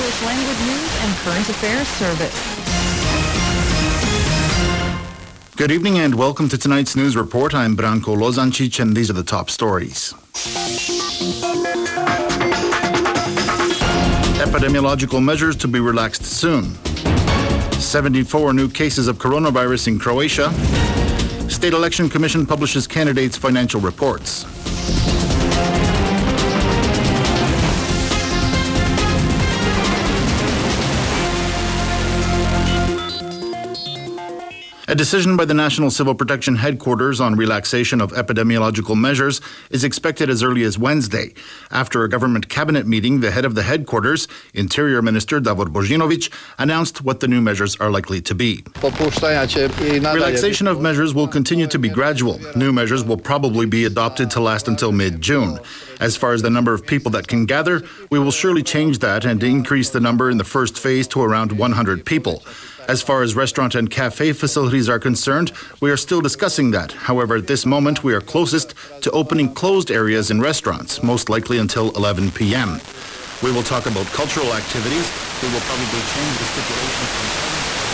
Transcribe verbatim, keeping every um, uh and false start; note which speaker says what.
Speaker 1: English language news and current affairs service.
Speaker 2: Good evening and welcome to tonight's news report. I'm Branko Lozancic and these are the top stories. Epidemiological measures to be relaxed soon. seventy-four new cases of coronavirus in Croatia. State Election Commission publishes candidates' financial reports. A decision by the National Civil Protection Headquarters on relaxation of epidemiological measures is expected as early as Wednesday. After a government cabinet meeting, the head of the headquarters, Interior Minister Davor Božinović, announced what the new measures are likely to be. Relaxation of measures will continue to be gradual. New measures will probably be adopted to last until mid-June. As far as the number of people that can gather, we will surely change that and increase the number in the first phase to around one hundred people. As far as restaurant and cafe facilities are concerned, we are still discussing that. However, at this moment, we are closest to opening closed areas in restaurants, most likely until eleven p.m. We will talk about cultural activities. We will probably change the stipulation from